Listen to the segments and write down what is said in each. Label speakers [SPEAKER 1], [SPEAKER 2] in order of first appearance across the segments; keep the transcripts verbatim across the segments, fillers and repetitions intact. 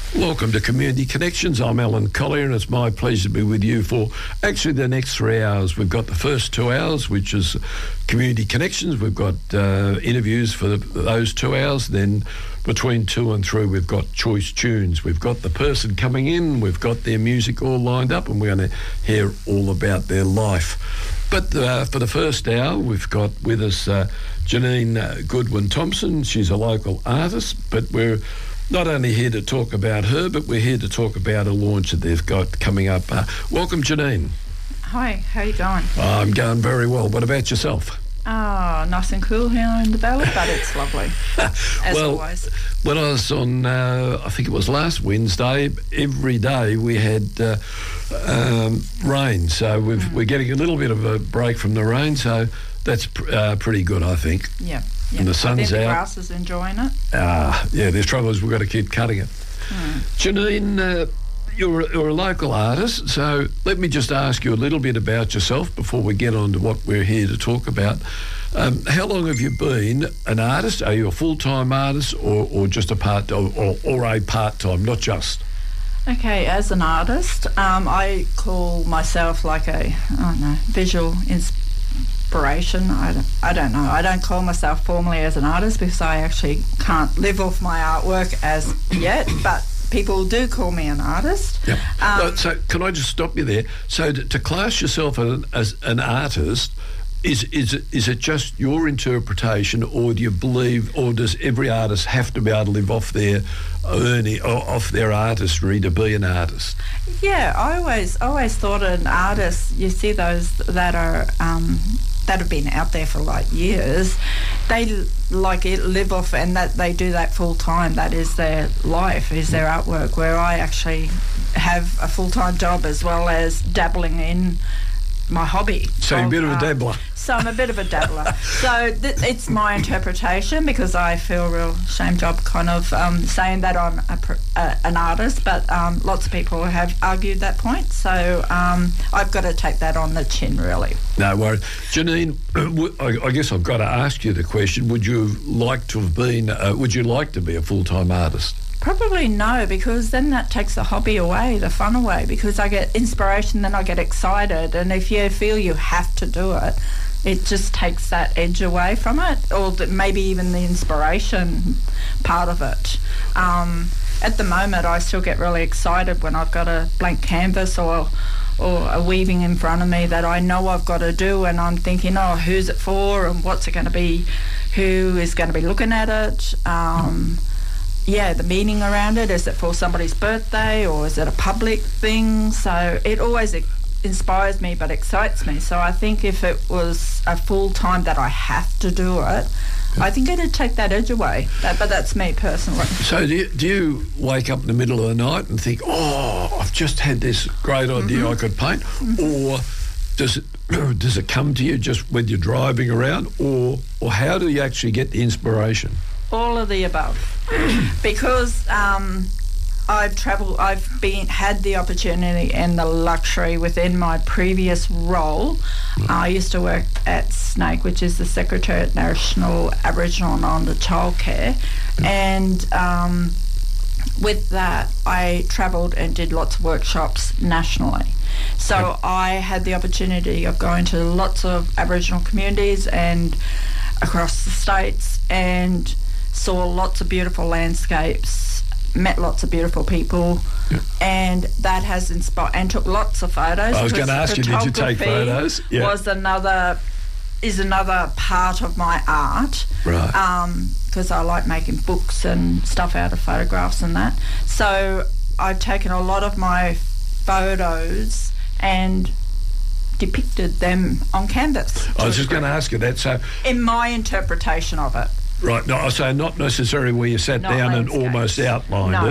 [SPEAKER 1] Welcome to Community Connections. I'm Alan Collier, and it's my pleasure to be with you for actually the next three hours. We've got the first two hours, which is Community Connections. We've got uh, interviews for the, those two hours. Then between two and three, we've got Choice Tunes. We've got the person coming in. We've got their music all lined up, and we're going to hear all about their life. But uh, for the first hour, we've got with us uh, Janine uh, Goodwin-Thompson. She's a local artist, but we're not only here to talk about her, but we're here to talk about a launch that they've got coming up. Uh, welcome, Janine.
[SPEAKER 2] Hi, how are you going?
[SPEAKER 1] I'm going very well. What about yourself?
[SPEAKER 2] Oh, nice and cool here in the valley, but it's lovely, as
[SPEAKER 1] well,
[SPEAKER 2] always.
[SPEAKER 1] When I was on, uh, I think it was last Wednesday, every day we had uh, um, rain. So we've, mm. we're getting a little bit of a break from the rain, so that's pr- uh, pretty good, I think.
[SPEAKER 2] Yeah. Yeah.
[SPEAKER 1] And the sun's
[SPEAKER 2] I think the
[SPEAKER 1] out.
[SPEAKER 2] grass is enjoying it.
[SPEAKER 1] Ah, yeah, the trouble is we've got to keep cutting it.
[SPEAKER 2] Mm.
[SPEAKER 1] Janine, uh, you're, a, you're a local artist, so let me just ask you a little bit about yourself before we get on to what we're here to talk about. Um, how long have you been an artist? Are you a full-time artist or, or just a part or, or, or a part-time, not just?
[SPEAKER 2] Okay, as an artist, um, I call myself like a, I don't know, visual inspiration. Inspiration. I don't, I don't know. I don't call myself formally as an artist because I actually can't live off my artwork as yet, but people do call me an artist.
[SPEAKER 1] Yep.
[SPEAKER 2] Um,
[SPEAKER 1] uh, so can I just stop you there? So to, to class yourself as, as an artist, is is it, is it just your interpretation, or do you believe, or does every artist have to be able to live off their earning, or off their artistry to be an artist?
[SPEAKER 2] Yeah, I always always thought an artist, you see those that are um, that have been out there for like years, they like it, live off, and that they do that full time. That is their life, is their artwork. Where I actually have a full time job as well as dabbling in my hobby.
[SPEAKER 1] So you're a bit of a dabbler.
[SPEAKER 2] So I'm a bit of a dabbler. So th- it's my interpretation, because I feel real shame job kind of um, saying that I'm a pr- uh, an artist, but um, lots of people have argued that point. So um, I've got to take that on the chin, really.
[SPEAKER 1] No worries. Janine, I, I guess I've got to ask you the question, would you like to have been, uh, would you like to be a full-time artist?
[SPEAKER 2] Probably no, because then that takes the hobby away, the fun away, because I get inspiration, then I get excited, and if you feel you have to do it, it just takes that edge away from it, or the, maybe even the inspiration part of it. Um, at the moment, I still get really excited when I've got a blank canvas or or a weaving in front of me that I know I've got to do, and I'm thinking, oh, who's it for, and what's it going to be, who is going to be looking at it, um, yeah, the meaning around it. Is it for somebody's birthday, or is it a public thing? So it always inspires me but excites me. So I think if it was a full time that I have to do it, I think it'd take that edge away. That, but that's me personally.
[SPEAKER 1] So do you, do you wake up in the middle of the night and think, oh, I've just had this great idea, mm-hmm. I could paint? Mm-hmm. Or does it does it come to you just when you're driving around? Or or how do you actually get the inspiration?
[SPEAKER 2] All of the above. Because um, I've travelled, I've been had the opportunity and the luxury within my previous role. Mm. I used to work at SNAIC, which is the Secretariat National Aboriginal and Islander Childcare, mm. and um, with that I travelled and did lots of workshops nationally. So mm. I had the opportunity of going to lots of Aboriginal communities and across the states, and saw lots of beautiful landscapes, met lots of beautiful people, yeah. and that has inspired, and took lots of photos.
[SPEAKER 1] I was going to ask you, did you take photos?
[SPEAKER 2] Yeah. Was another is another part of my art,
[SPEAKER 1] right?
[SPEAKER 2] Because um, I like making books and stuff out of photographs and that. So I've taken a lot of my photos and depicted them on canvas.
[SPEAKER 1] I was just going to ask you that. So
[SPEAKER 2] in my interpretation of it.
[SPEAKER 1] Right, no, so not necessarily where you sat
[SPEAKER 2] not
[SPEAKER 1] down
[SPEAKER 2] landscapes.
[SPEAKER 1] and almost outlined
[SPEAKER 2] no.
[SPEAKER 1] it.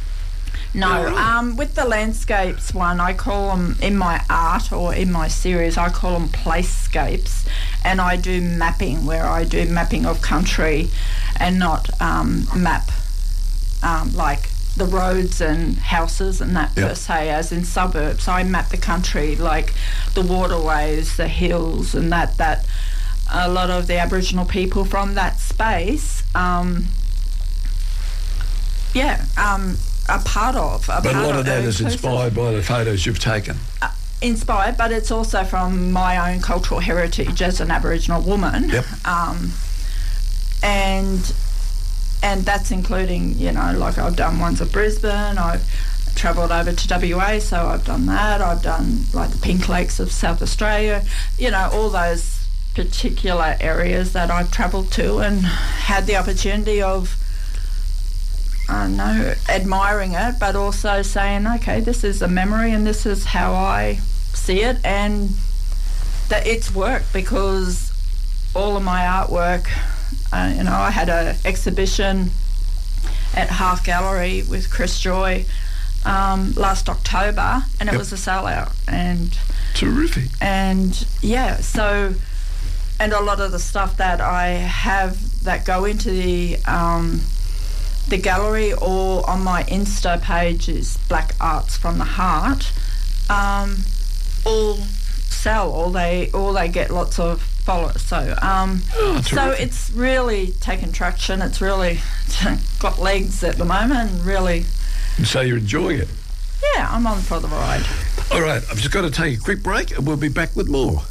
[SPEAKER 2] No, um, with the landscapes one, I call them, in my art or in my series, I call them placescapes, and I do mapping, where I do mapping of country and not um, map um, like the roads and houses and that, yep. per se, as in suburbs. I map the country, like the waterways, the hills, and that, that a lot of the Aboriginal people from that space, um, yeah, um, a part of. A
[SPEAKER 1] but
[SPEAKER 2] part
[SPEAKER 1] a lot of,
[SPEAKER 2] of
[SPEAKER 1] that is
[SPEAKER 2] inclusive.
[SPEAKER 1] inspired by the photos you've taken.
[SPEAKER 2] Uh, inspired, but it's also from my own cultural heritage as an Aboriginal woman.
[SPEAKER 1] Yep.
[SPEAKER 2] Um, and and that's including, you know, like I've done ones at Brisbane, I've travelled over to W A, so I've done that, I've done like the Pink Lakes of South Australia, you know, all those particular areas that I've travelled to and had the opportunity of, I don't know, admiring it, but also saying, okay, this is a memory and this is how I see it, and that it's worked, because all of my artwork, uh, you know, I had an exhibition at Hearth Gallery with Chris Joy um, last October, and it
[SPEAKER 1] yep.
[SPEAKER 2] was a sellout. And
[SPEAKER 1] terrific.
[SPEAKER 2] And yeah, so, and a lot of the stuff that I have that go into the um, the gallery or on my Insta page is Black Arts from the Heart. Um, all sell, or they, or they get lots of followers. So, um,
[SPEAKER 1] oh,
[SPEAKER 2] so it's really taken traction. It's really got legs at the moment. And really,
[SPEAKER 1] and so you're enjoying it.
[SPEAKER 2] Yeah, I'm on for the ride.
[SPEAKER 1] All right, I've just got to take a quick break, and we'll be back with more.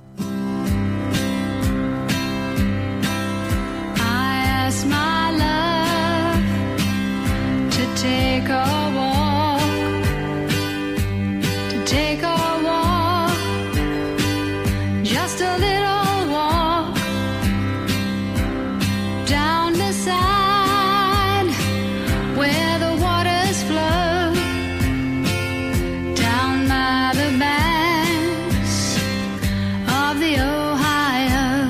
[SPEAKER 3] My love to take a walk, to take a walk, just a little walk down the side where the waters flow, down by the banks of the Ohio,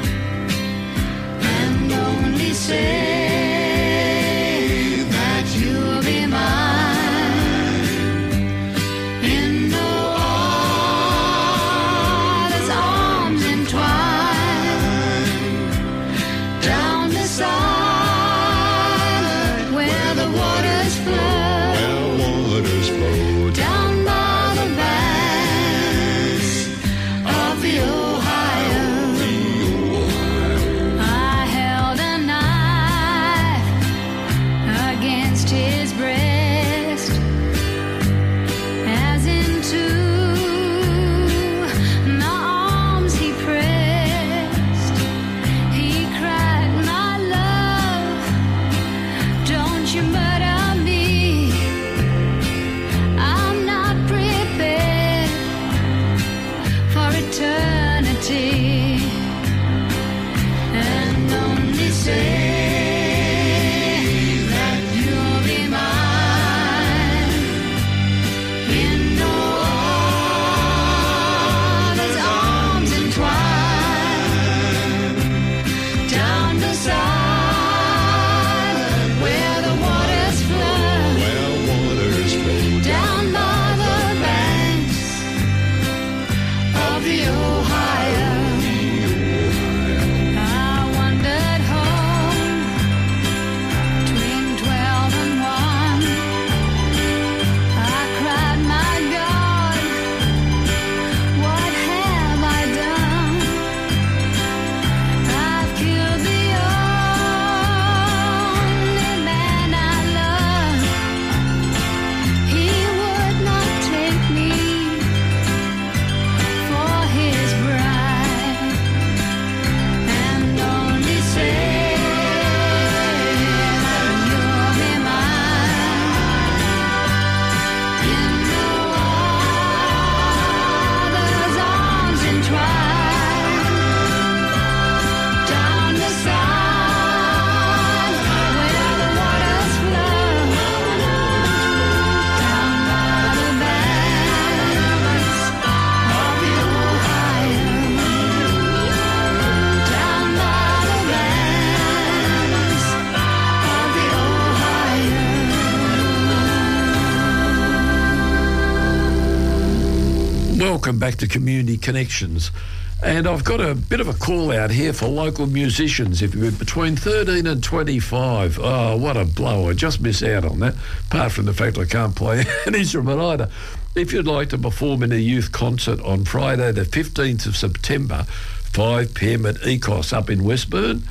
[SPEAKER 3] and only say that you'll be mine in no other's arms entwined, down the side where the waters flow,
[SPEAKER 4] where waters flow,
[SPEAKER 3] down by the banks of the Ohio. I held a knife against his breast, as into my arms he pressed. He cried, my love, don't you murder me, I'm not prepared for eternity, and only say that you'll be mine in no other's arms entwined, down the side where the waters flow,
[SPEAKER 4] where waters flow,
[SPEAKER 3] down by the banks of the Ohio. I wandered home between twelve and one. I cried, my God, what have I done? I've killed the only man I love. He would not take me for his bride, and only say that you'll be mine in no other's arms entwined, down the side where the waters flow, down by the banks of the Ohio, down by the banks of the Ohio.
[SPEAKER 1] Welcome back to Community Connections. And I've got a bit of a call out here for local musicians. If you're between thirteen and twenty-five, oh, what a blow. I just miss out on that, apart from the fact I can't play an instrument either. If you'd like to perform in a youth concert on Friday the fifteenth of September, five p m at E C O S up in Westburn,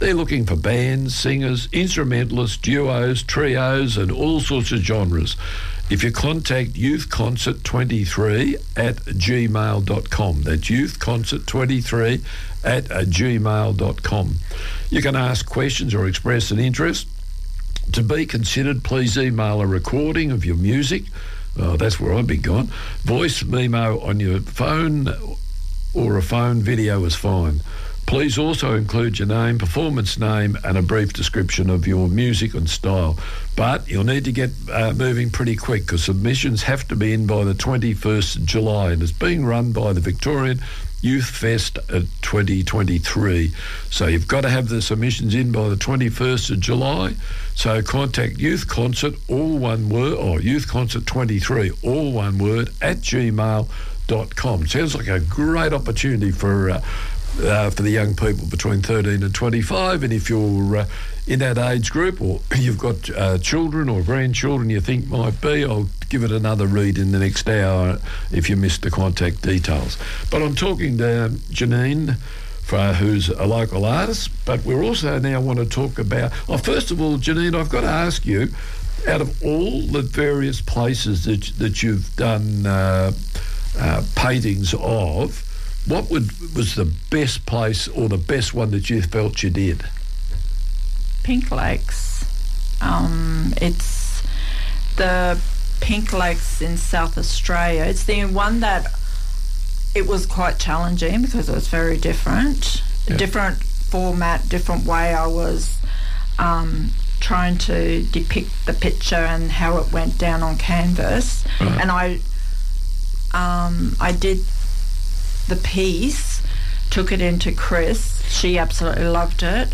[SPEAKER 1] They're looking for bands, singers, instrumentalists, duos, trios, and all sorts of genres. If you contact youth concert twenty-three at gmail dot com, that's youth concert twenty-three at gmail dot com. You can ask questions or express an interest. To be considered, please email a recording of your music. Oh, that's where I'd be gone. Voice memo on your phone or a phone video is fine. Please also include your name, performance name, and a brief description of your music and style. But you'll need to get uh, moving pretty quick because submissions have to be in by the twenty-first of July, and it's being run by the Victorian Youth Fest uh, twenty twenty-three. So you've got to have the submissions in by the twenty-first of July. So contact Youth Concert, all one word, or Youth Concert twenty-three, all one word, at gmail dot com. Sounds like a great opportunity for uh, uh, for the young people between thirteen and twenty-five. And if you're uh, in that age group, or you've got uh, children or grandchildren you think might be, I'll give it another read in the next hour if you missed the contact details. But I'm talking to Janine, for, who's a local artist, but we're also now want to talk about... Oh, first of all, Janine, I've got to ask you, out of all the various places that, that you've done uh, uh, paintings of, what would was the best place or the best one that you felt you did?
[SPEAKER 2] Pink Lakes. Um, it's the Pink Lakes in South Australia. It's the one that it was quite challenging because it was very different.
[SPEAKER 1] Yeah.
[SPEAKER 2] Different format, different way I was um, trying to depict the picture and how it went down on canvas.
[SPEAKER 1] Right.
[SPEAKER 2] And I, um, I did the piece, took it into Chris. She absolutely loved it.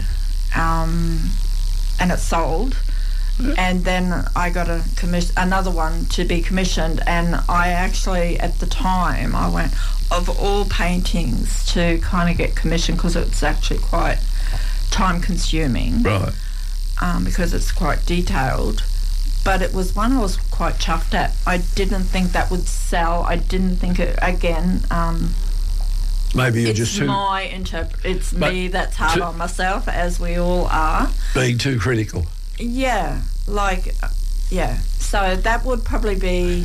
[SPEAKER 2] Um, and it sold. Yeah. And then I got a commission, another one to be commissioned, and I actually, at the time, I went, of all paintings to kind of get commissioned, because it's actually quite time consuming,
[SPEAKER 1] Right.
[SPEAKER 2] um, because it's quite detailed, but it was one I was quite chuffed at. I didn't think that would sell. I didn't think it, again, um,
[SPEAKER 1] Maybe you're
[SPEAKER 2] it's
[SPEAKER 1] just too,
[SPEAKER 2] my interpret. It's
[SPEAKER 1] But
[SPEAKER 2] me that's hard
[SPEAKER 1] to-
[SPEAKER 2] on myself, as we all are.
[SPEAKER 1] being too critical.
[SPEAKER 2] Yeah, like, uh, yeah. So that would probably be,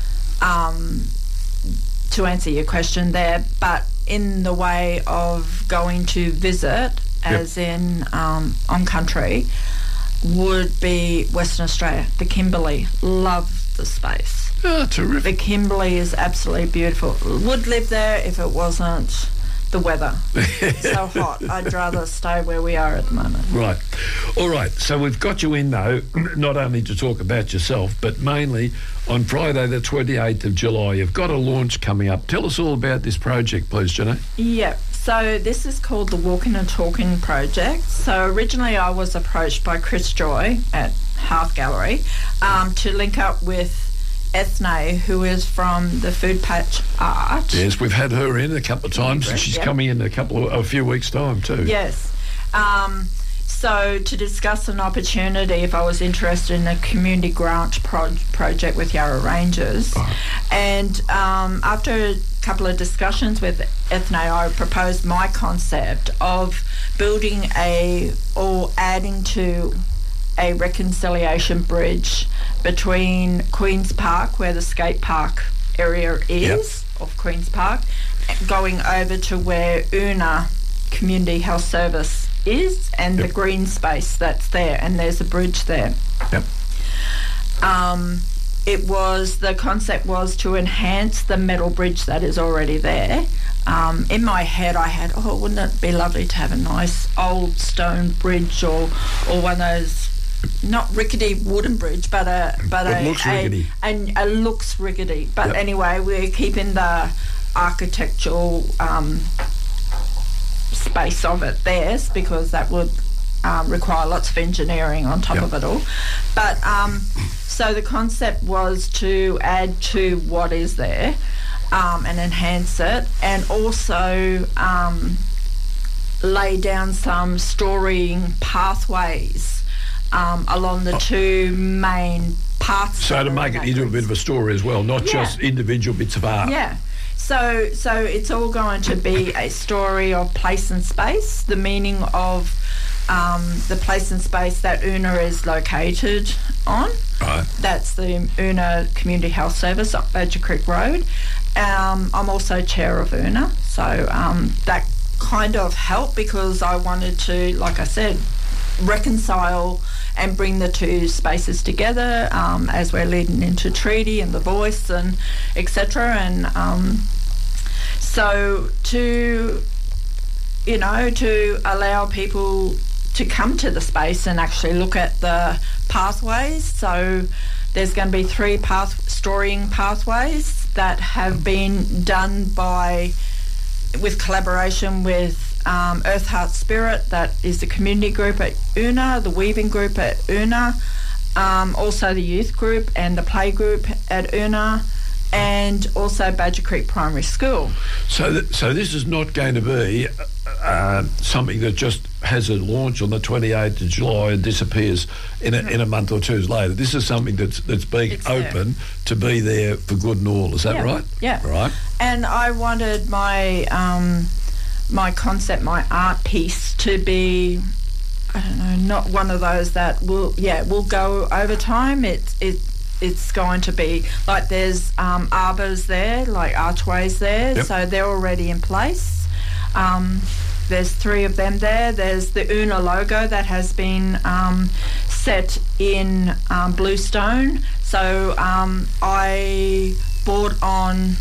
[SPEAKER 2] um, to answer your question there, but in the way of going to visit, as in um, on country, would be Western Australia, the Kimberley. Love the space.
[SPEAKER 1] Oh, terrific.
[SPEAKER 2] The Kimberley is absolutely beautiful. Would live there if it wasn't the weather so hot. I'd rather stay where we are at the moment.
[SPEAKER 1] Right. All right. So we've got you in, though, not only to talk about yourself, but mainly on Friday the twenty-eighth of July. You've got a launch coming up. Tell us all about this project, please, Janae.
[SPEAKER 2] Yeah. So this is called the Walking and Talking Project. So originally I was approached by Chris Joy at Half Gallery um, to link up with Ethne, who is from the Food Patch Art.
[SPEAKER 1] Yes, we've had her in a couple of times, and
[SPEAKER 2] Great,
[SPEAKER 1] she's
[SPEAKER 2] yep.
[SPEAKER 1] coming in a couple of, a few weeks' time too.
[SPEAKER 2] Yes. Um, so to discuss an opportunity, if I was interested in a community grant pro- project with Yarra Rangers.
[SPEAKER 1] Right.
[SPEAKER 2] And um, after a couple of discussions with Ethne, I proposed my concept of building a, or adding to a reconciliation bridge between Queen's Park, where the skate park area is, yep. of Queen's Park, going over to where Una Community Health Service is, and yep. the green space that's there, and there's a bridge there.
[SPEAKER 1] Yep.
[SPEAKER 2] Um, it was, the concept was to enhance the metal bridge that is already there. Um, in my head I had, oh, wouldn't it be lovely to have a nice old stone bridge, or or one of those, not rickety wooden bridge, but a but
[SPEAKER 1] It
[SPEAKER 2] a,
[SPEAKER 1] looks
[SPEAKER 2] a,
[SPEAKER 1] rickety.
[SPEAKER 2] a, a looks rickety. But
[SPEAKER 1] Yep.
[SPEAKER 2] anyway, we're keeping the architectural um, space of it there, because that would um, require lots of engineering on top
[SPEAKER 1] Yep.
[SPEAKER 2] of it all. But um, so the concept was to add to what is there um, and enhance it, and also um, lay down some storying pathways um, along the two main paths.
[SPEAKER 1] So
[SPEAKER 2] that
[SPEAKER 1] to
[SPEAKER 2] are
[SPEAKER 1] make
[SPEAKER 2] in
[SPEAKER 1] it
[SPEAKER 2] that
[SPEAKER 1] into a
[SPEAKER 2] bridge.
[SPEAKER 1] bit of a story as well, not
[SPEAKER 2] Yeah.
[SPEAKER 1] just individual bits of art.
[SPEAKER 2] Yeah. So so it's all going to be a story of place and space, the meaning of um, the place and space that Una is located on.
[SPEAKER 1] Right.
[SPEAKER 2] That's the Una Community Health Service up Badger Creek Road. Um, I'm also chair of Una, so um, that kind of helped because I wanted to, like I said, reconcile and bring the two spaces together um, as we're leading into treaty and the voice and et cetera. And um, so to, you know, to allow people to come to the space and actually look at the pathways. So there's going to be three path storing pathways that have been done by, with collaboration with um, Earth, Heart, Spirit, that is the community group at Una, the weaving group at Una, um, also the youth group and the play group at Una, and also Badger Creek Primary School.
[SPEAKER 1] So, th- so this is not going to be uh, something that just has a launch on the twenty-eighth of July and disappears in a, in a month or two later. This is something that's that's being
[SPEAKER 2] It's there.
[SPEAKER 1] open to be there for good and all. Is that
[SPEAKER 2] Yeah,
[SPEAKER 1] right?
[SPEAKER 2] yeah.
[SPEAKER 1] Right.
[SPEAKER 2] And I wanted my um, my concept, my art piece, to be, I don't know, not one of those that will, yeah, will go over time. It's it it's going to be like there's um, arbours there, like archways there,
[SPEAKER 1] Yep.
[SPEAKER 2] so they're already in place. Um, there's three of them there. There's the Una logo that has been um, set in um, bluestone. So um, I bought on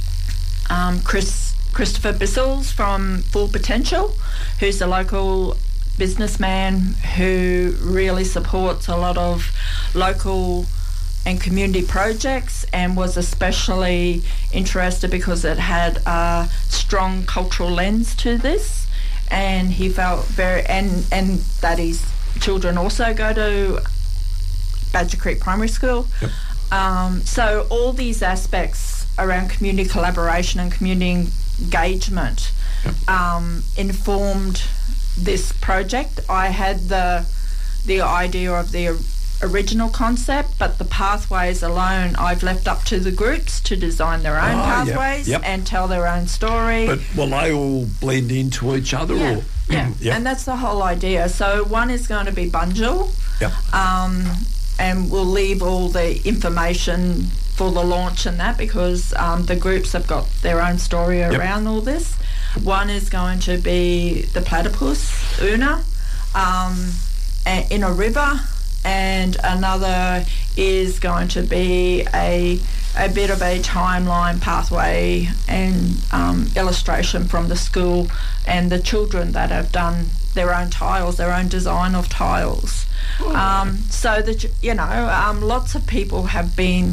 [SPEAKER 2] um, Chris Christopher Bissels from Full Potential, who's a local businessman who really supports a lot of local and community projects, and was especially interested because it had a strong cultural lens to this, and he felt very, and and that his children also go to Badger Creek Primary School.
[SPEAKER 1] Yep.
[SPEAKER 2] Um, so all these aspects around community collaboration and community engagement
[SPEAKER 1] Yep.
[SPEAKER 2] um, informed this project. I had the the idea of the original concept, but the pathways alone I've left up to the groups to design their own
[SPEAKER 1] Ah, yep,
[SPEAKER 2] pathways
[SPEAKER 1] yep.
[SPEAKER 2] and tell their own story.
[SPEAKER 1] But will they all blend into each other?
[SPEAKER 2] yeah,
[SPEAKER 1] Or
[SPEAKER 2] yeah.
[SPEAKER 1] Yep.
[SPEAKER 2] And that's the whole idea. So one is going to be Bunjil,
[SPEAKER 1] Yep.
[SPEAKER 2] um, and we'll leave all the information for the launch and that, because um, the groups have got their own story around all this. One is going to be the platypus, Una, um, a- in a river, and another is going to be a a bit of a timeline pathway and um, illustration from the school and the children that have done their own tiles, their own design of tiles. Um, so that, you know, um, lots of people have been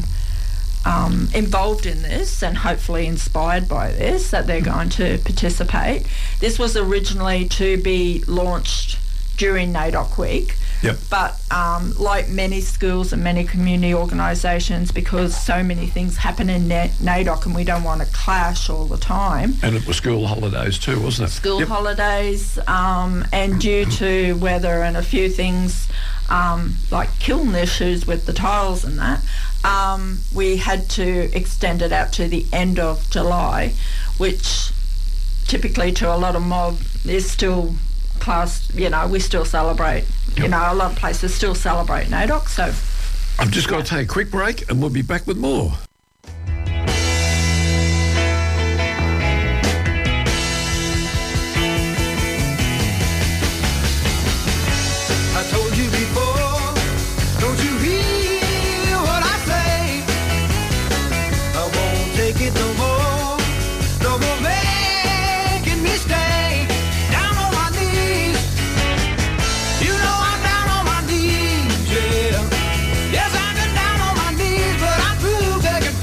[SPEAKER 2] um, involved in this and hopefully inspired by this, that they're going to participate. This was originally to be launched during NAIDOC Week.
[SPEAKER 1] Yep.
[SPEAKER 2] But um, like many schools and many community organisations, because so many things happen in Na- NAIDOC and we don't want to clash all the time,
[SPEAKER 1] And it was school holidays too, wasn't it?
[SPEAKER 2] school
[SPEAKER 1] Yep.
[SPEAKER 2] holidays, um, and due to weather and a few things um, like kiln issues with the tiles and that, um, we had to extend it out to the end of July, which typically to a lot of mob is still class, you know, we still celebrate, you
[SPEAKER 1] Yep.
[SPEAKER 2] know, a lot of places still celebrate NAIDOC, so
[SPEAKER 1] I've just got to take a quick break and we'll be back with more.
[SPEAKER 5] I told you before, don't you hear what I say? I won't take it no more, no more making me stay down on my knees. You know I'm down on my knees, yeah. Yes, I've been down on my knees, but I'm through begging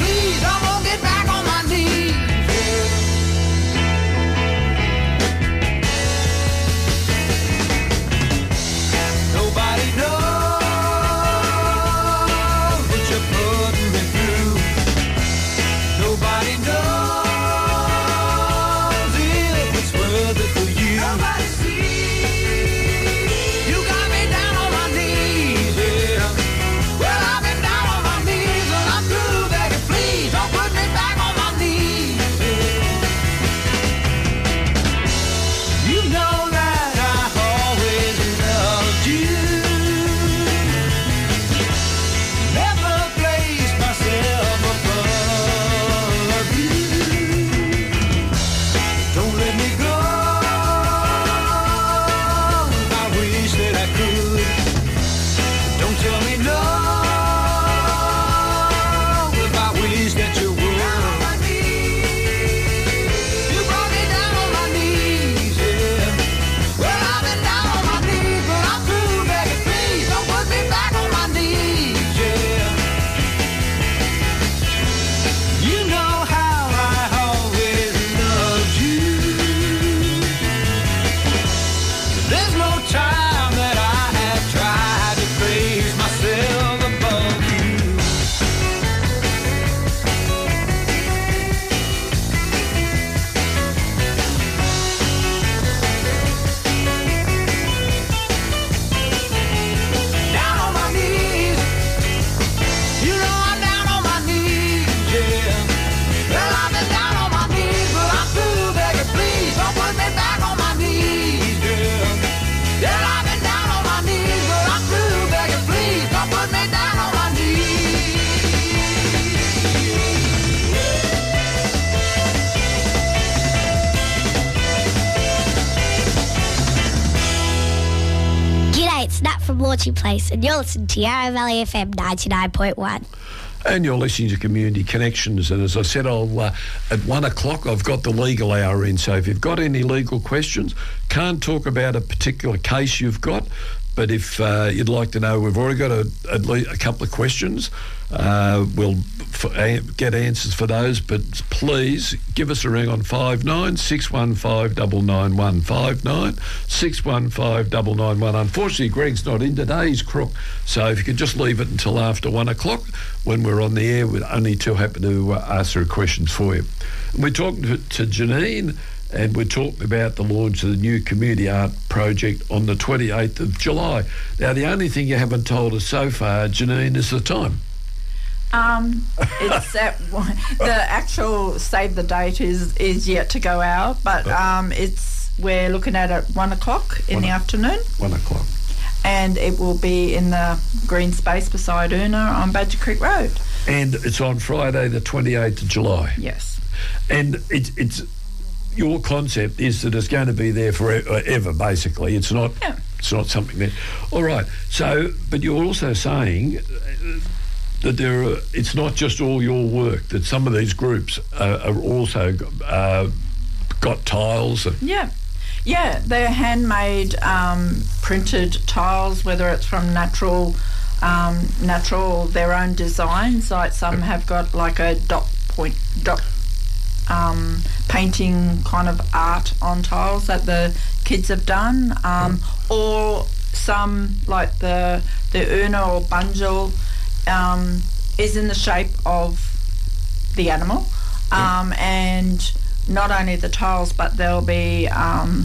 [SPEAKER 6] Launching Place, and you're listening to Yarra Valley F M ninety-nine point one.
[SPEAKER 1] And you're listening to Community Connections. And as I said, I'll uh, at one o'clock, I've got the legal hour in. So if you've got any legal questions, can't talk about a particular case you've got, but if uh, you'd like to know, we've already got a, at least a couple of questions. Uh, we'll f- a- get answers for those, but please give us a ring on five nine six one five nine nine one, five nine six one five nine nine one. Unfortunately, Greg's not in today, he's crook, so if you could just leave it until after one o'clock when we're on the air, we're only too happy to uh, answer questions for you. And we're talking to, to Janine, and we're talking about the launch of the new community art project on the twenty-eighth of July. Now, the only thing you haven't told us so far, Janine, is the time.
[SPEAKER 2] Um, it's at one, the actual save the date is is yet to go out, but um, it's we're looking at it one o'clock in
[SPEAKER 1] One
[SPEAKER 2] the
[SPEAKER 1] o-
[SPEAKER 2] afternoon,
[SPEAKER 1] One o'clock.
[SPEAKER 2] and it will be in the green space beside Una on Badger Creek Road.
[SPEAKER 1] And it's on Friday, the twenty-eighth of July.
[SPEAKER 2] Yes.
[SPEAKER 1] And it's it's your concept is that it's going to be there forever, basically. It's not.
[SPEAKER 2] Yeah.
[SPEAKER 1] It's not something that. All right. So, but you're also saying uh, that there are, it's not just all your work. That some of these groups uh, are also uh, got tiles. And,
[SPEAKER 2] Yeah. Yeah, they're handmade um, printed tiles, whether it's from natural, um, natural their own designs. Like some have got like a dot point dot um, painting kind of art on tiles that the kids have done, um, or some like the the urna or bundle um, is in the shape of the animal, um, and not only the tiles, but there'll be um,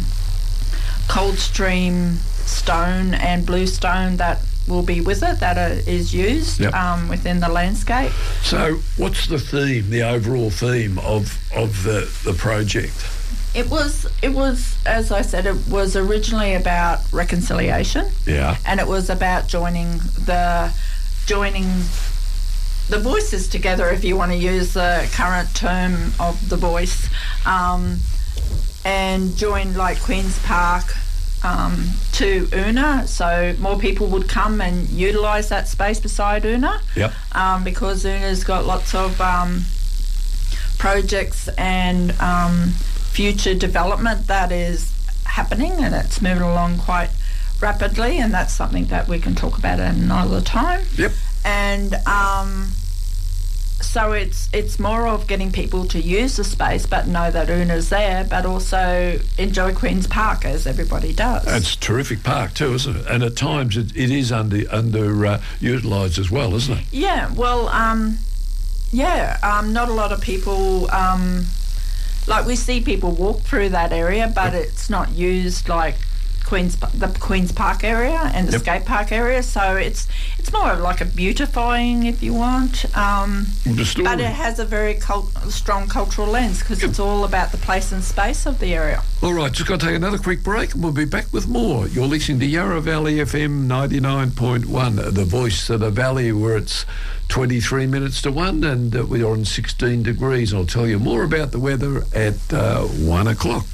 [SPEAKER 2] Coldstream stone and blue stone that will be with it, that are, is used
[SPEAKER 1] Yep.
[SPEAKER 2] um, within the landscape.
[SPEAKER 1] So, what's the theme, the overall theme of of the the project?
[SPEAKER 2] It was, it was, as I said, it was originally about reconciliation,
[SPEAKER 1] Yeah.
[SPEAKER 2] and it was about joining the joining the voices together, if you want to use the current term of the voice, um, and join like Queen's Park um, to Una, so more people would come and utilise that space beside Una,
[SPEAKER 1] Yep.
[SPEAKER 2] um, because Una's got lots of um, projects and um, future development that is happening, and it's moving along quite rapidly, and that's something that we can talk about at another time.
[SPEAKER 1] Yep.
[SPEAKER 2] And um, so it's it's more of getting people to use the space but know that Una's there, but also enjoy Queen's Park as everybody does.
[SPEAKER 1] It's a terrific park too, isn't it? And at times it, it is under under uh, utilised as well, isn't it?
[SPEAKER 2] Yeah, well, um, yeah, um, not a lot of people, um, like we see people walk through that area, but it's not used like Queen's the Queen's Park area and the
[SPEAKER 1] Yep.
[SPEAKER 2] skate park area, so it's it's more of like a beautifying, if you want. Um,
[SPEAKER 1] The story.
[SPEAKER 2] but it has a very cult- strong cultural lens because it's all about the place and space of the area.
[SPEAKER 1] All right, just got to take another quick break and we'll be back with more. You're listening to Yarra Valley F M ninety-nine point one, the voice of the valley, where it's twenty-three minutes to one and uh, we're on sixteen degrees. I'll tell you more about the weather at uh, one o'clock.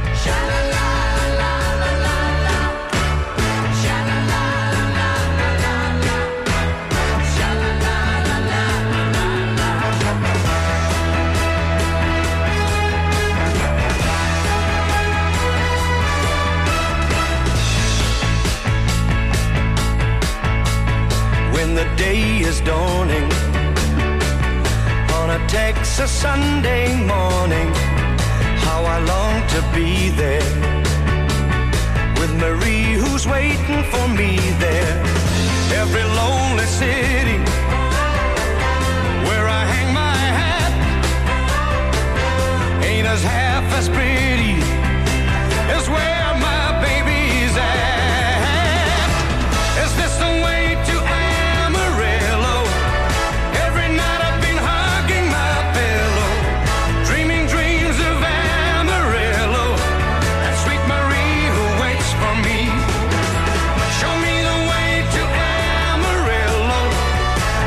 [SPEAKER 5] When the day is dawning on a Texas Sunday morning, how I long to be there with Marie who's waiting for me there. Every lonely city where I hang my hat ain't as half as pretty as where my baby's at. Is this the way to Amarillo? Every night I've been hugging my pillow, dreaming dreams of Amarillo and sweet Marie who waits for me. Show me the way to Amarillo.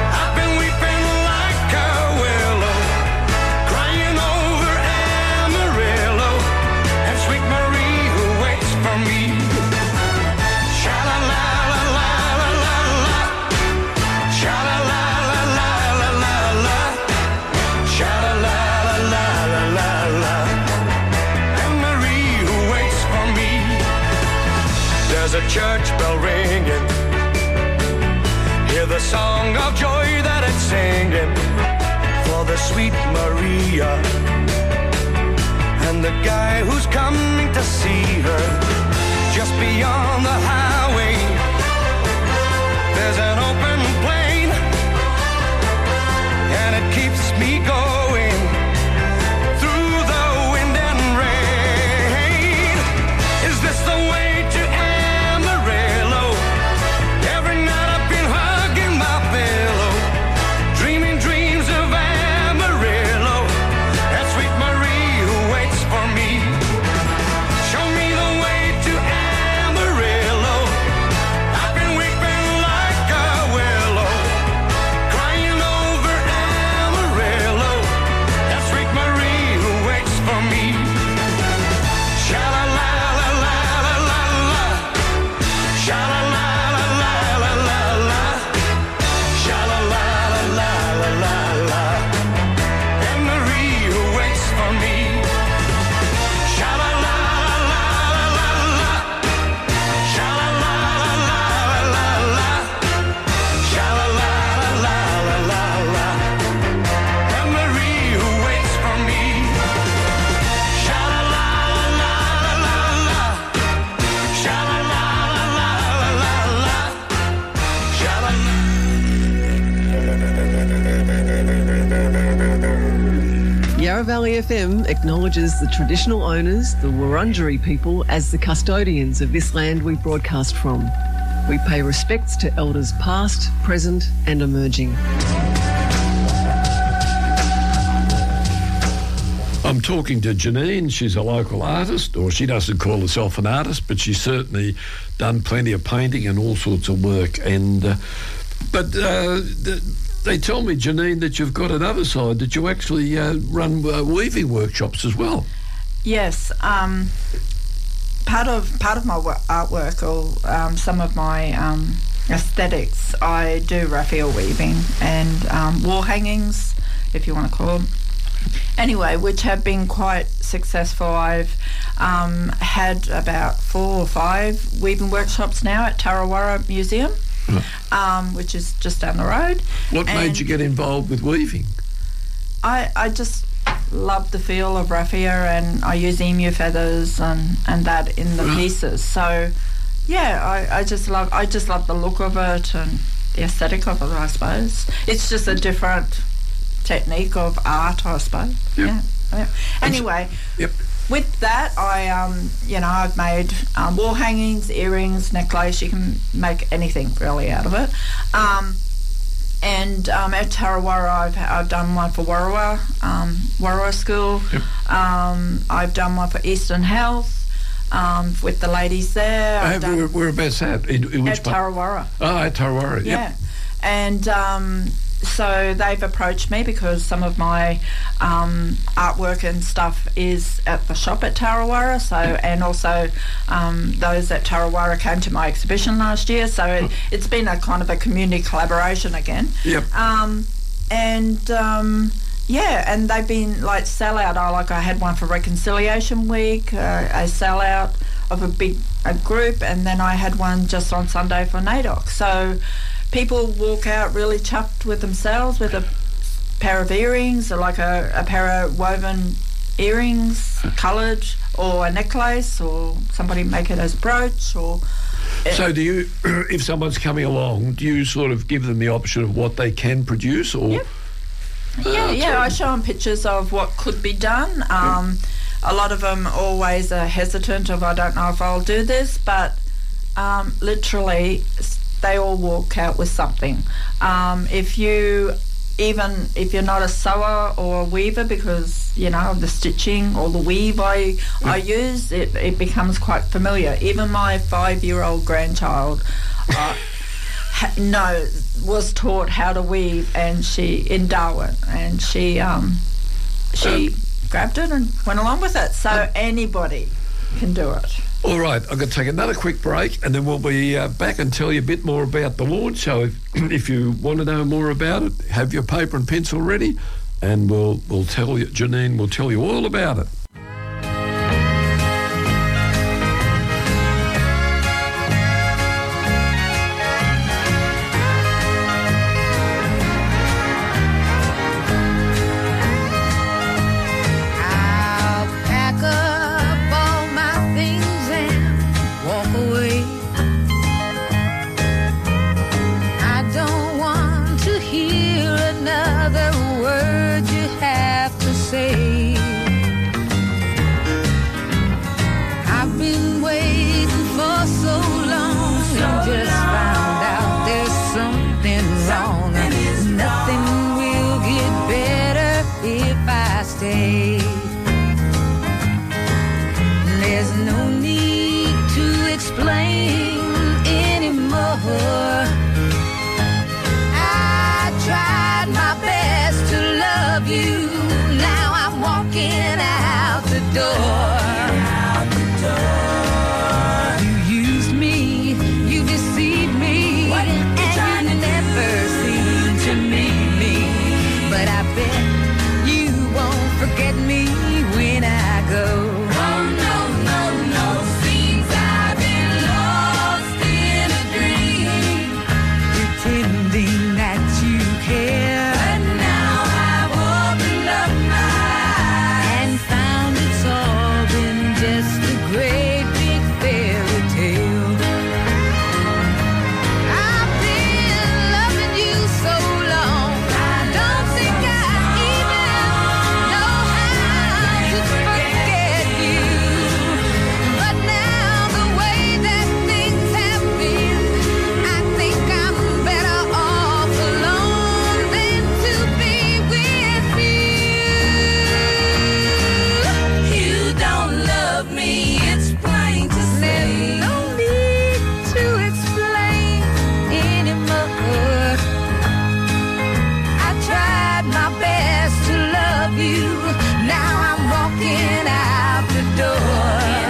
[SPEAKER 5] the song of joy that it's singing for the sweet Maria and the guy who's coming to see her just beyond the highway. There's an open plain and it keeps me going through the wind and rain. Is this the way to Amarillo? Every night I've been hugging my pillow, dreaming dreams of Amarillo, that sweet Marie who waits for me. Show me the way to Amarillo. I've been weeping like a willow, crying over Amarillo, that sweet Marie who waits for me. Sha-la-la-la-la-la-la-la, sha-la-la-la-la-la-la-la, sha-la-la-la-la-la-la, and Marie who waits for me. Sha-la-la-la-la-la-la, sha-la-la-la-la-la-la, sha-la-la-la-la-la-la, and Marie who waits for me. Sha-la-la-la-la-la-la, sha-la-la-la-la-la-la,
[SPEAKER 7] Yarra Valley F M acknowledges the traditional owners, the Wurundjeri people, as the custodians of this land we broadcast from. We pay respects to elders past, present and emerging.
[SPEAKER 1] I'm talking to Janine. She's a local artist, or she doesn't call herself an artist, but she's certainly done plenty of painting and all sorts of work. And uh, but uh, th- they tell me, Janine, that you've got another side, that you actually uh, run uh, weaving workshops as well.
[SPEAKER 2] Yes, um, part of part of my wo- artwork or um, some of my um, aesthetics, I do raffia weaving and um, wall hangings, if you want to call them. Anyway, which have been quite successful. I've um, had about four or five weaving workshops now at Tarawara Museum, um, which is just down the road.
[SPEAKER 1] What made
[SPEAKER 2] And
[SPEAKER 1] you get involved with weaving?
[SPEAKER 2] I, I just love the feel of raffia, and I use emu feathers and, and that in the
[SPEAKER 1] Right.
[SPEAKER 2] pieces. So, yeah, I, I just love I just love the look of it and the aesthetic of it, I suppose. It's just a different technique of art, I suppose.
[SPEAKER 1] Yep.
[SPEAKER 2] Yeah. yeah. Anyway,
[SPEAKER 1] Yep.
[SPEAKER 2] with that, I, um, you know, I've made um, wall hangings, earrings, necklace. You can make anything really out of it. Um, and um, at Tarawara, I've, I've done one for Warrawa, um, Warrawa School.
[SPEAKER 1] Yep.
[SPEAKER 2] Um, I've done one for Eastern Health um, with the ladies there. I've
[SPEAKER 1] Uh,
[SPEAKER 2] done
[SPEAKER 1] where, whereabouts at? In, in which
[SPEAKER 2] at
[SPEAKER 1] part?
[SPEAKER 2] Tarawara.
[SPEAKER 1] Oh, at Tarawara,
[SPEAKER 2] Yeah.
[SPEAKER 1] yep.
[SPEAKER 2] And um, so they've approached me because some of my um, artwork and stuff is at the shop at Tarawara. So, and also um, those at Tarawara came to my exhibition last year. So it, it's been a kind of a community collaboration again.
[SPEAKER 1] Yep.
[SPEAKER 2] Um, and um, yeah, and they've been like sellout. I like I had one for Reconciliation Week, uh, a sellout of a big a group, and then I had one just on Sunday for NAIDOC. So people walk out really chuffed with themselves with a pair of earrings, or like a, a pair of woven earrings, coloured, or a necklace, or somebody make it as a brooch, or
[SPEAKER 1] So do you, if someone's coming along, do you sort of give them the option of what they can produce, or?
[SPEAKER 2] Yep. Yeah, yeah, I show them pictures of what could be done. Um, a lot of them always are hesitant of, I don't know if I'll do this, but um, literally s- they all walk out with something. Um, if you, even if you're not a sewer or a weaver, because, you know, of the stitching or the weave I, I use, it, it becomes quite familiar. Even my five-year-old grandchild uh, ha- no, was taught how to weave, and she in Darwin, and she um, she grabbed it and went along with it. So anybody can do it.
[SPEAKER 1] All right, I'm going to take another quick break, and then we'll be uh, back and tell you a bit more about the launch. So if, if you want to know more about it, have your paper and pencil ready, and we'll we'll tell you, Janine will tell you all about it.
[SPEAKER 3] say. I've been waiting for so long and just found out there's something wrong. Nothing will get better if I stay. There's no need to explain anymore. I tried my best to love you. Now I'm walking out the door. You used me, you deceived me, and you never seemed to need me. But I bet you won't forget me when I go. Oh no, no, no, seems I've been lost in a dream, pretending that you care. But now I've opened up my eyes and found it's all been just a great big fairy tale. I've been loving you so long, I don't think I even know how to forget you. But now the way that things have been, I think I'm better off alone than to be with you. You don't love me, it's plain to say. There's no need to explain anymore. I tried my best to love you. Now I'm walking out the door.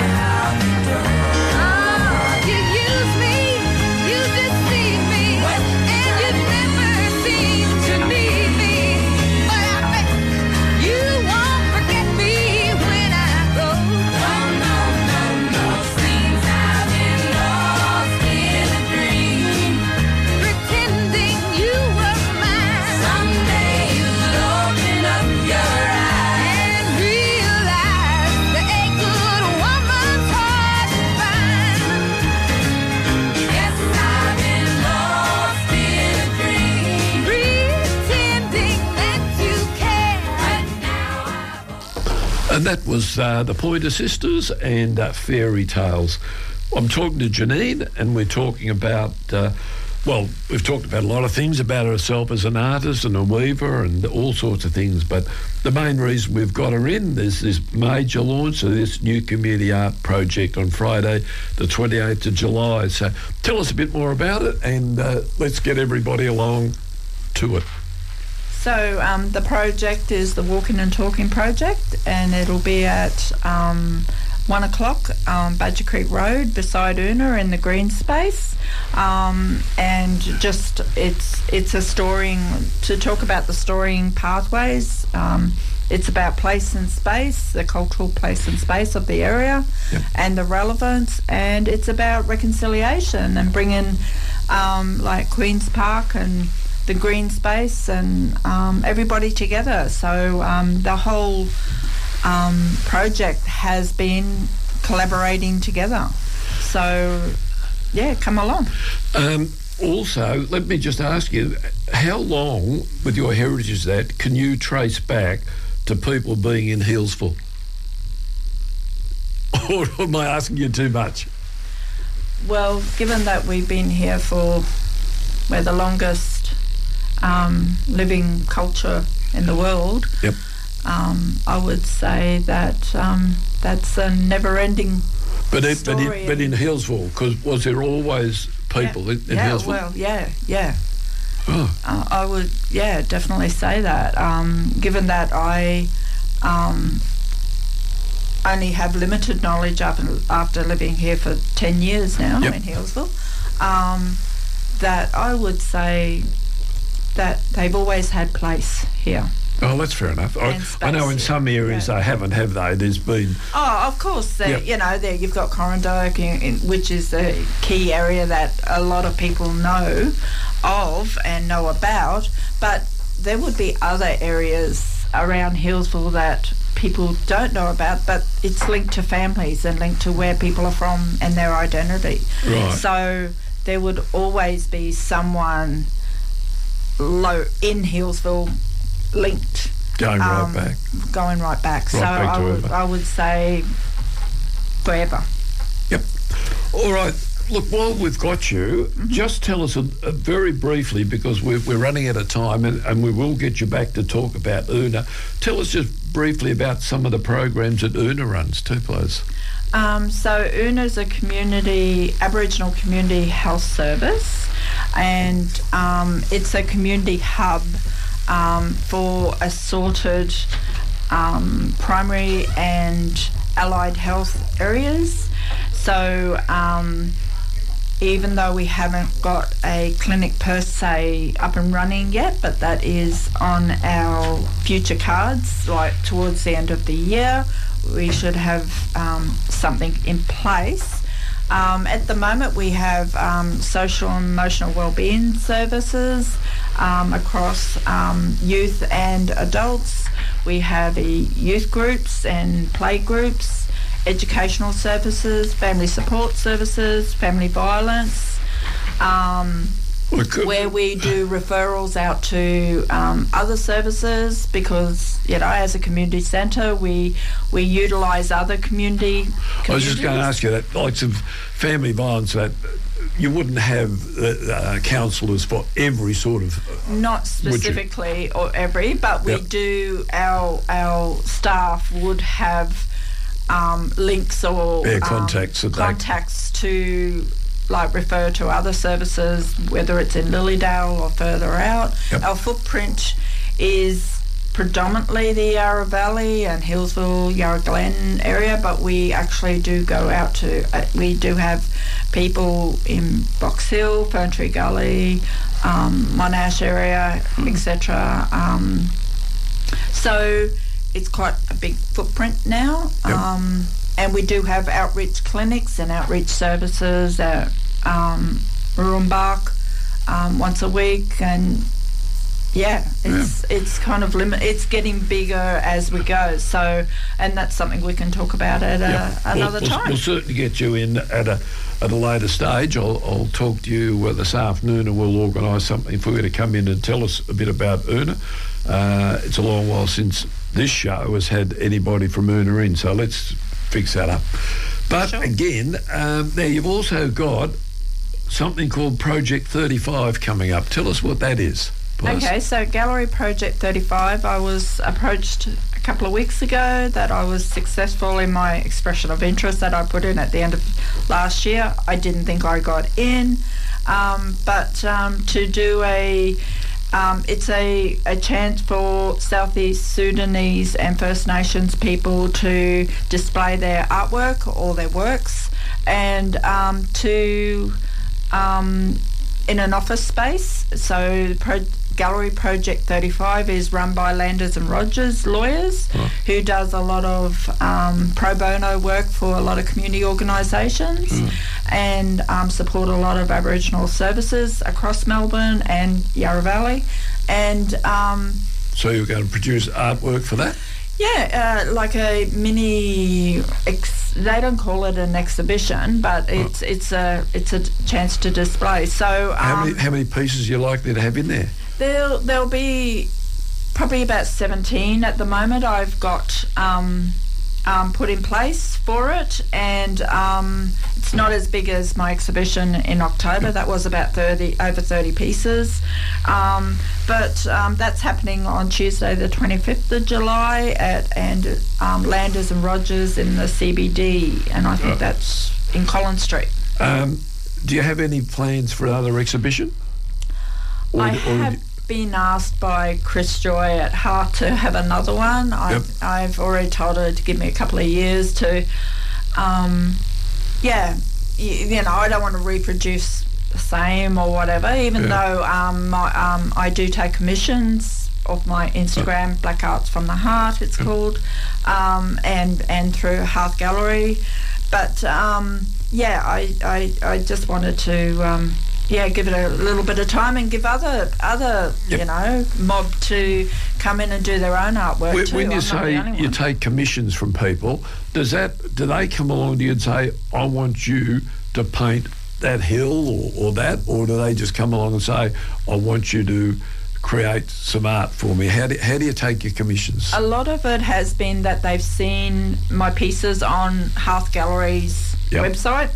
[SPEAKER 3] Oh, you use me, you deceive me, and you never seem to need me. But I bet you won't forget me when I go. Oh no, no, no, seems I've been lost in a dream, pretending you were mine. Someday you'll open up your eyes and realize that a good woman's hard to find. Yes, I've been lost in a dream, pretending that you care. But now I've
[SPEAKER 1] And that was uh, the Pointer Sisters and uh, Fairy Tales. I'm talking to Janine, and we're talking about, uh, well, we've talked about a lot of things about herself as an artist and a weaver and all sorts of things, but the main reason we've got her in, there's this major launch of this new community art project on Friday, the twenty-eighth of July. So tell us a bit more about it, and uh, let's get everybody along to it.
[SPEAKER 2] So um, the project is the Walking and Talking Project, and it'll be at um, one o'clock on Badger Creek Road beside Una in the green space. Um, and just it's it's a storying, to talk about the storying pathways. Um, it's about place and space, the cultural place and space of the area,
[SPEAKER 1] Yep.
[SPEAKER 2] and the relevance, and it's about reconciliation and bringing um, like Queen's Park and the green space and um, everybody together. So um, the whole um, project has been collaborating together. So yeah, come along.
[SPEAKER 1] Um, also, let me just ask you, how long, with your heritage that, can you trace back to people being in Healesville? Or am I asking you too much?
[SPEAKER 2] Well, given that we've been here for, we're the longest um, living culture in the world,
[SPEAKER 1] Yep.
[SPEAKER 2] um, I would say that um, that's a never-ending
[SPEAKER 1] But it, but,
[SPEAKER 2] story.
[SPEAKER 1] it, but in Healesville, because was there always people
[SPEAKER 2] yeah,
[SPEAKER 1] in, in
[SPEAKER 2] yeah,
[SPEAKER 1] Healesville?
[SPEAKER 2] well, yeah, yeah.
[SPEAKER 1] Oh,
[SPEAKER 2] Uh, I would, yeah, definitely say that. Um, given that I um, only have limited knowledge after, after living here for ten years now
[SPEAKER 1] Yep.
[SPEAKER 2] in Healesville, um, that I would say that they've always had place here.
[SPEAKER 1] oh, that's fair enough. I,
[SPEAKER 2] And
[SPEAKER 1] I know in
[SPEAKER 2] space,
[SPEAKER 1] some areas
[SPEAKER 2] yeah.
[SPEAKER 1] they haven't, have they? There's been...
[SPEAKER 2] Oh, of course. There,
[SPEAKER 1] Yep.
[SPEAKER 2] You know, there you've got Corandoke, in, in, which is a key area that a lot of people know of and know about. But there would be other areas around Healesville that people don't know about, but it's linked to families and linked to where people are from and their identity.
[SPEAKER 1] Right.
[SPEAKER 2] So there would always be someone low in Healesville linked
[SPEAKER 1] Going right
[SPEAKER 2] um,
[SPEAKER 1] back.
[SPEAKER 2] Going right back. so
[SPEAKER 1] back
[SPEAKER 2] I
[SPEAKER 1] to
[SPEAKER 2] would,
[SPEAKER 1] ever.
[SPEAKER 2] I would say forever.
[SPEAKER 1] Yep. All right. Look, while we've got you,
[SPEAKER 2] Mm-hmm.
[SPEAKER 1] just tell us a, a very briefly, because we're, we're running out of time, and, and we will get you back to talk about Una. Tell us just briefly about some of the programs that Una runs too, please.
[SPEAKER 2] Um, so Una is a community, Aboriginal community health service, and um, it's a community hub um, for assorted um, primary and allied health areas. So um, even though we haven't got a clinic per se up and running yet, but that is on our future cards, like towards the end of the year, we should have um, something in place. Um, at the moment, we have um, social and emotional wellbeing services um, across um, youth and adults. We have a youth groups and play groups, educational services, family support services, family violence, um,
[SPEAKER 1] Look,
[SPEAKER 2] where we do referrals out to um, other services, because, you know, as a community centre, we we utilise other community
[SPEAKER 1] I was just going to
[SPEAKER 2] communities.
[SPEAKER 1] ask you that, like some family violence, that you wouldn't have uh, uh, counsellors for every sort of.
[SPEAKER 2] Not
[SPEAKER 1] Would you?
[SPEAKER 2] specifically or every, but we
[SPEAKER 1] Yep.
[SPEAKER 2] do, our our staff would have um, links or
[SPEAKER 1] Yeah,
[SPEAKER 2] um,
[SPEAKER 1] contacts that they-
[SPEAKER 2] contacts to, like, refer to other services, whether it's in Lilydale or further out.
[SPEAKER 1] Yep.
[SPEAKER 2] Our footprint is predominantly the Yarra Valley and Hillsville, Yarra Glen area, but we actually do go out to, uh, we do have people in Box Hill, Ferntree Gully, um, Monash area,
[SPEAKER 1] Hmm.
[SPEAKER 2] et cetera. Um, so it's quite a big footprint now.
[SPEAKER 1] Yep.
[SPEAKER 2] Um, and we do have outreach clinics and outreach services at um, Murrumbach um, once a week, and yeah, it's it's kind of limit. It's getting bigger as we go. So, and that's something we can talk about at
[SPEAKER 1] Yeah.
[SPEAKER 2] a, another
[SPEAKER 1] we'll, we'll,
[SPEAKER 2] time.
[SPEAKER 1] We'll certainly get you in at a at a later stage. I'll, I'll talk to you uh, this afternoon, and we'll organise something for you to come in and tell us a bit about Una. Uh, it's a long while since this show has had anybody from Una in, so let's fix that up. But
[SPEAKER 2] Sure.
[SPEAKER 1] again, um, now you've also got something called Project thirty-five coming up. Tell us what that is, please.
[SPEAKER 2] Okay, so Gallery Project thirty-five, I was approached a couple of weeks ago that I was successful in my expression of interest that I put in at the end of last year. I didn't think I got in, um, but um, to do a, um, it's a, a chance for Southeast Sudanese and First Nations people to display their artwork or their works, and um, to um, in an office space. So Pro- Gallery Project thirty-five is run by Landers and Rogers lawyers,
[SPEAKER 1] Right.
[SPEAKER 2] who does a lot of um, pro bono work for a lot of community organisations, and um, support a lot of Aboriginal services across Melbourne and Yarra Valley. And um,
[SPEAKER 1] So you're going to produce artwork for that?
[SPEAKER 2] yeah, uh, like a mini. Ex- they don't call it an exhibition, but it's it's a it's a chance to display. So um,
[SPEAKER 1] How many how many pieces are you likely to have in there?
[SPEAKER 2] There'll there'll be probably about seventeen at the moment. I've got um, um, put in place for it, and um, it's not as big as my exhibition in October. That was about thirty over thirty pieces, um, but um, that's happening on Tuesday, the twenty-fifth of July at and um, Landers and Rogers in the C B D, and I think
[SPEAKER 1] Oh.
[SPEAKER 2] that's in Collins Street.
[SPEAKER 1] Um, do you have any plans for another exhibition? Or-
[SPEAKER 2] I
[SPEAKER 1] or-
[SPEAKER 2] have been asked by Chris Joy at Heart to have another one. I've,
[SPEAKER 1] Yep.
[SPEAKER 2] I've already told her to give me a couple of years to, um, yeah, y- you know, I don't want to reproduce the same or whatever, even
[SPEAKER 1] Yeah.
[SPEAKER 2] though um, my, um, I do take commissions off my Instagram, Black Arts from the Heart, it's called, um, and, and through Hearth Gallery. But, um, yeah, I, I, I just wanted to... Um, yeah, give it a little bit of time and give other other
[SPEAKER 1] Yep.
[SPEAKER 2] you know mob to come in and do their own artwork
[SPEAKER 1] When,
[SPEAKER 2] too.
[SPEAKER 1] when you
[SPEAKER 2] I'm not the
[SPEAKER 1] say
[SPEAKER 2] only
[SPEAKER 1] you
[SPEAKER 2] one.
[SPEAKER 1] take commissions from people, does that do they come along to you and say, "I want you to paint that hill or, or that," or do they just come along and say, "I want you to create some art for me? How do, how do you take your commissions?
[SPEAKER 2] A lot of it has been that they've seen my pieces on Hearth Gallery's
[SPEAKER 1] Yep.
[SPEAKER 2] website.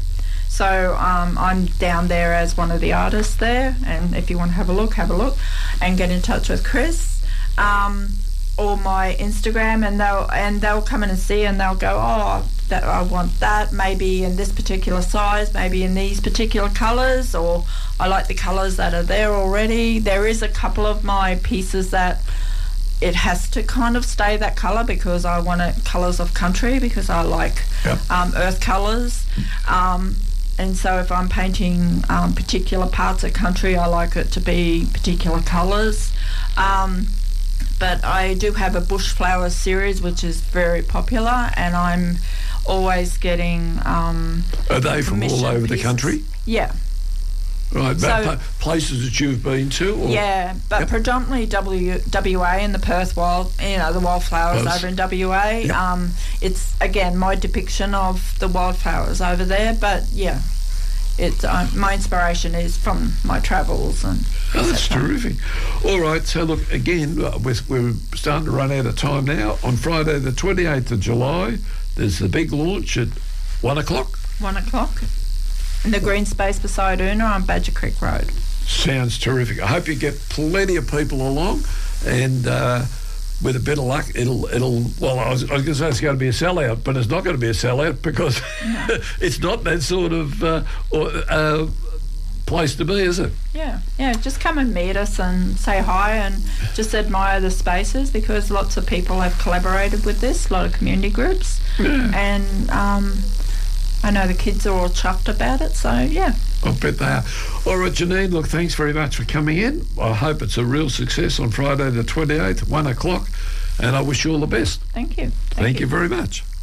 [SPEAKER 2] So um, I'm down there as one of the artists there, and if you want to have a look, have a look and get in touch with Chris. Um, or my Instagram, and they'll and they'll come in and see, and they'll go, oh, that I want that, maybe in this particular size, maybe in these particular colours, or I like the colours that are there already. There is a couple of my pieces that it has to kind of stay that colour because I want it colours of country, because I like
[SPEAKER 1] Yep.
[SPEAKER 2] um, earth colours. Um, and so if I'm painting um, particular parts of country, I like it to be particular colours. Um, but I do have a bush flowers series which is very popular, and I'm always getting um,
[SPEAKER 1] Are they from all
[SPEAKER 2] commission
[SPEAKER 1] over the
[SPEAKER 2] pieces.
[SPEAKER 1] country?
[SPEAKER 2] Yeah.
[SPEAKER 1] Right, but
[SPEAKER 2] So-
[SPEAKER 1] pla- places that you've been to? Or?
[SPEAKER 2] Yeah, but
[SPEAKER 1] Yep.
[SPEAKER 2] predominantly W, WA in the Perth wild, you know, the wildflowers
[SPEAKER 1] Those-
[SPEAKER 2] over in W A.
[SPEAKER 1] Yep.
[SPEAKER 2] Um, it's, again, my depiction of the wildflowers over there, but yeah, it's, uh, my inspiration is from my travels. And
[SPEAKER 1] Oh, that's
[SPEAKER 2] et cetera.
[SPEAKER 1] terrific. All right, so look, again, uh, we're, we're starting to run out of time now. On Friday the twenty-eighth of July, there's the big launch at one o'clock.
[SPEAKER 2] One o'clock in the green space beside Una on Badger Creek Road.
[SPEAKER 1] Sounds terrific. I hope you get plenty of people along, and uh, with a bit of luck, it'll it'll. Well, I was, I was going to say it's going to be a sellout, but it's not going to be a sellout because it's not that sort of uh, or, uh, place to be, is it?
[SPEAKER 2] Yeah, yeah, just come and meet us and say hi and just admire the spaces, because lots of people have collaborated with this, a lot of community groups.
[SPEAKER 1] Yeah.
[SPEAKER 2] And um, I know the kids are all chuffed about it, so yeah.
[SPEAKER 1] I bet they are. All right, Janine, look, thanks very much for coming in. I hope it's a real success on Friday the twenty-eighth, one o'clock, and I wish you all the best.
[SPEAKER 2] Thank you.
[SPEAKER 1] Thank, you very much.